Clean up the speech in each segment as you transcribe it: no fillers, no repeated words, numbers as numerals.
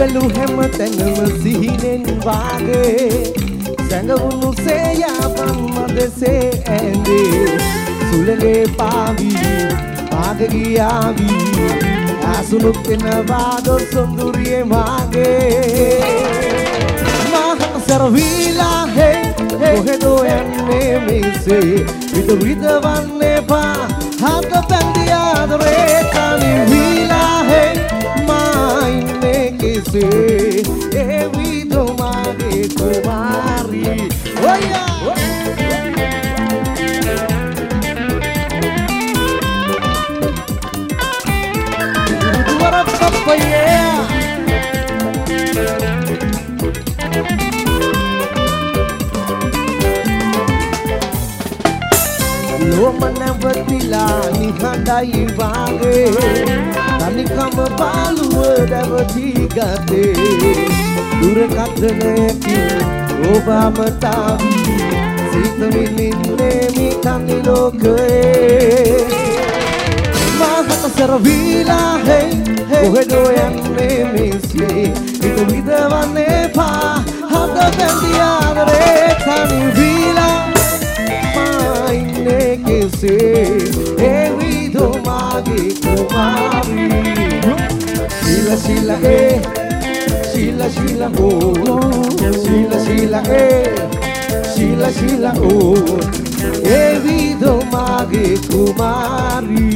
බැලු හැම තැනම සිහිනෙන් වාගේ සැඟවුණු සේයාපන් මදසේ ඇඳේ සුළගේ පාවි ආගගියාවි ආසුනුත් එනවා සොඳුරියේ මාගේ සරවිලා හේ කොහෙදෝ යන්නේ මිසේ විද විදවන්නේ පා හත පැන්දි ආදරේ කනි විලා හේ මා ඉන්නේ කෙසේ ඒ විදෝ මාගේ කුමාරි ඔයා Loma නැවතිලා නිහඬයි වාගේ තනිකම පාළුව දැවටි ගතේ දුරකථනයකින් ඔබම තාවි සිත විඳින්නේ මේ තනි ලෝකයේ මාහත සරවිලා හේ කොහෙදෝ යන්නේ මිසේ විද විදවන්නේ පා හද බැඳි ආදරේ තනි විලා Hey, we do magi kumari. Sheila, Sheila, eh. Sheila, Sheila, oh. Sheila, Sheila, eh. Sheila, Sheila, oh. Hey, we do magi kumari.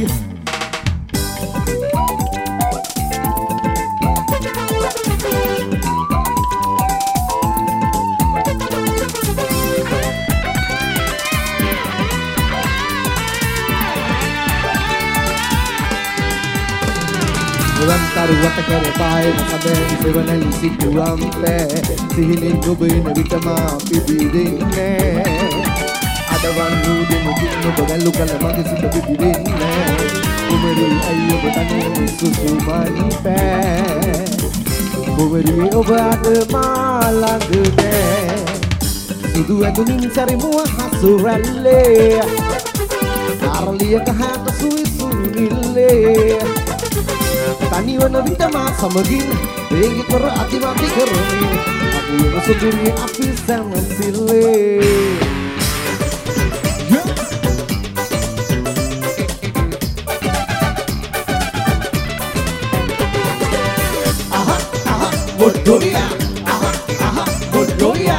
Taruat kerpai makabe sebenarnya situam pe sihinin gobein ritama pibidinne ada wangu di mungkin no bagalu kala magi sudah pibidinne umeri ayo betani susu mani pe umeri obat malang de sudu adunin sari mua hasuralle arlia kahat suisu nille Tani wana vitama samagin Egi kor ati mati keronin Aku yang sendiri api sama sile Aha, aha, bodoh ya Aha, aha, bodoh ya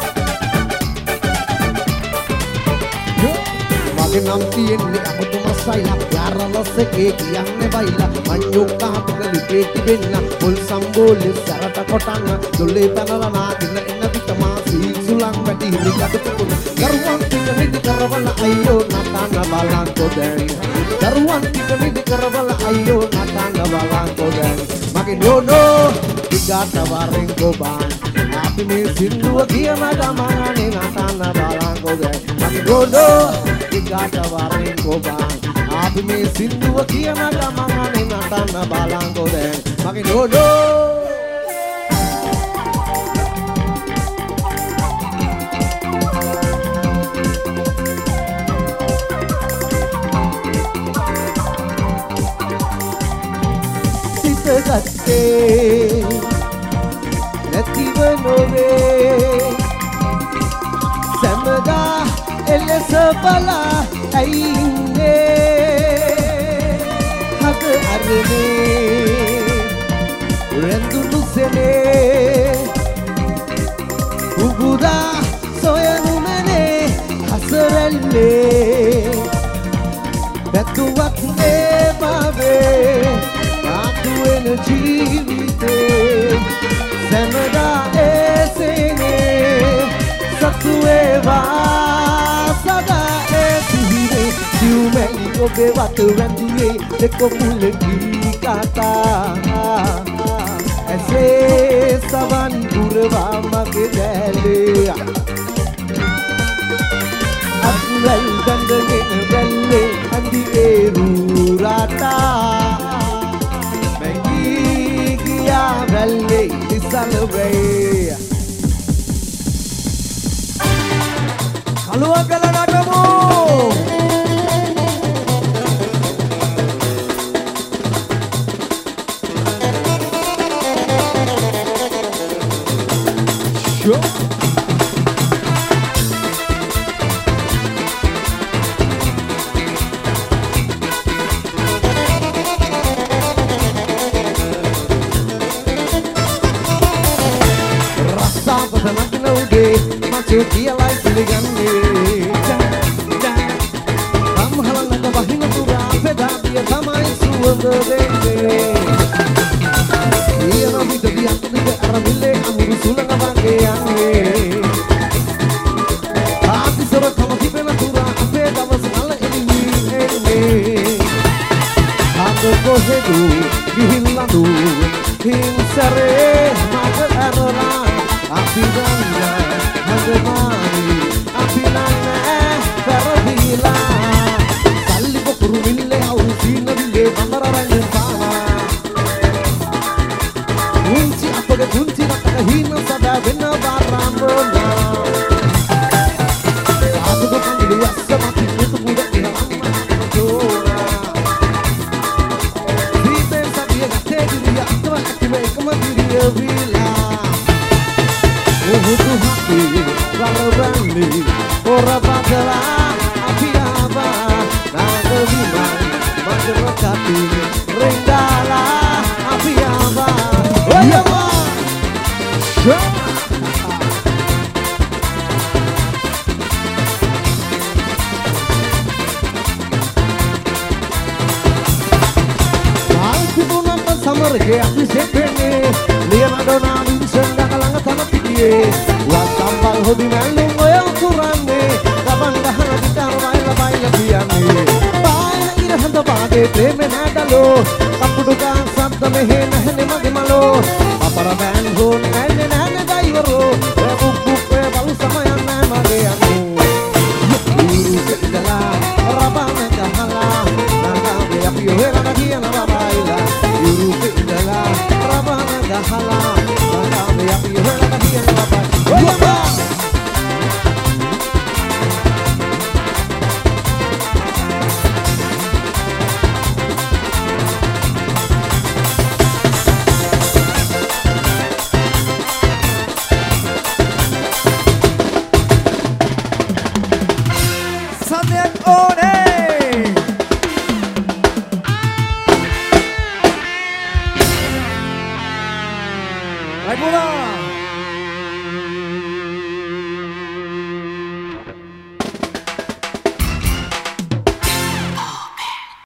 Makin nanti ini aku tuh masaya Yara lo seki yang ne baila Manyuka tukali peti benna Bol sambol sarata kotanga Dole tanalana dina enna vitama Sulang badi hiliga tukun Garuan tika nidi karawala ayo Natana balang koden Garuan tika nidi karawala ayo Natana balang koden Makin yono Tiga tawaring koban Api mesin dua kia magamangane Natana balang koden Makin yono Tiga tawaring koban Api mesin dua kia magamangane Natana balang koden Makin yono Gatte නැතිව නොවේ සැමදා එලෙස බලා ඇයින්නේ හද අරනේ රැඳුණු සෙනේ උගුදා සොයනු මනේ හසරල්ලේ බැතුවක් නේබවේ ජීවිතේ සැමදා එසේනේ සතු වේවා සදා එසිහිනේ සිව්මැලි ඔබේ වත වැඳුවේ දෙක මුලකී කතා ඇසේ සවන් පුරවා මගේ දැලේ අත්වැල් ගඳගෙන බැල්ලේ අඳි ඒරු රටා Valley to celebrate. Hello, Kalanagamu. මචෝ කියලායි පිළිගන්නේ සම්හලනක වහින තුරා පෙදාදිය තමයි සුවඳ දෙන්නේ ඊයන විට දියක් දිග අරමිලේ අමුරු සුළඟ වගේ යන්නේ ආතිසර කම තිබෙන තුරා අපේ දවස් නල එළියේ එන්නේ අද කොහෙද ගිහිල්ලාද හිංසරේ මග ඇරලා අපි ගන්නා හදමානි අපි නෑ පෙරදිලා සල්ලි පොකුරු මිල්ලේ අවුරු සීන විලේ බඳර රැඳෙන පාවා මුංචි අපගේ මුංචි රටක හින සදා වෙන බාරම්බනා ආතුක කන්දිය අස්සමති පුතු පුඩ එහම ජෝනා දීපේ සබිය ගතේ දිරිය අතව ඇතිව එකම දිරිය විලා උහුතු හති වලවන්නේ පොර බදලා අපි ආවා නාගවිමන් මන්දර කපි රෙන්ඩාලා අපි ආවා ඔයවා ආල්තිබුනම්බ සමරගේ අපි සෙපෙන්නේ ලියනඩෝ නාවින්සන් ගඟ තන පිටියේ වත්තම්බල් හොදි මැල්ලුම් ඔය උතුරන්නේ ගබන් ගහන ගිටාර වයිලා බයිලා කියන්නේ බායන ඉරහඳ වාගේ ප්‍රේමේ නඩලෝ කපුඩු ගාන් සද්ද මෙහෙ නැහනේ මගේ මලෝ අපර බෑන් හෝන් ඇන්නේ නැහනේ දයිවරෝ ඒ බුක් බලු සමයන් නැහැ මගේ අනෝ ඉරුසෙදලා රබන ගහලා නංගාවේ අපි ඔහෙලා කියනවා බයිලා ඉරුසෙදලා රබන ගහලා නංගාවේ අපි ඔහෙලා කියනවා බයිලා Vai pular!